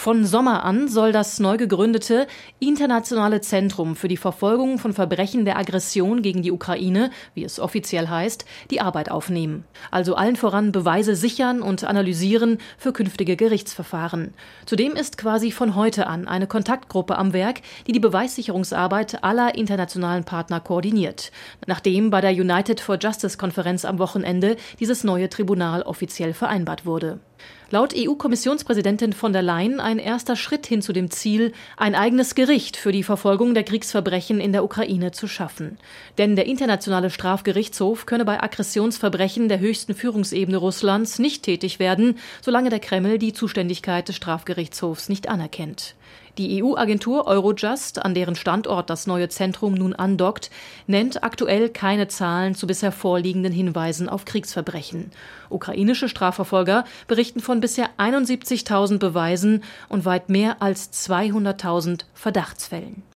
Von Sommer an soll das neu gegründete Internationale Zentrum für die Verfolgung von Verbrechen der Aggression gegen die Ukraine, wie es offiziell heißt, die Arbeit aufnehmen. Also allen voran Beweise sichern und analysieren für künftige Gerichtsverfahren. Zudem ist quasi von heute an eine Kontaktgruppe am Werk, die die Beweissicherungsarbeit aller internationalen Partner koordiniert, nachdem bei der United for Justice-Konferenz am Wochenende dieses neue Tribunal offiziell vereinbart wurde. Laut EU-Kommissionspräsidentin von der Leyen ein erster Schritt hin zu dem Ziel, ein eigenes Gericht für die Verfolgung der Kriegsverbrechen in der Ukraine zu schaffen. Denn der Internationale Strafgerichtshof könne bei Aggressionsverbrechen der höchsten Führungsebene Russlands nicht tätig werden, solange der Kreml die Zuständigkeit des Strafgerichtshofs nicht anerkennt. Die EU-Agentur Eurojust, an deren Standort das neue Zentrum nun andockt, nennt aktuell keine Zahlen zu bisher vorliegenden Hinweisen auf Kriegsverbrechen. Ukrainische Strafverfolger berichten von bisher 71.000 Beweisen und weit mehr als 200.000 Verdachtsfällen.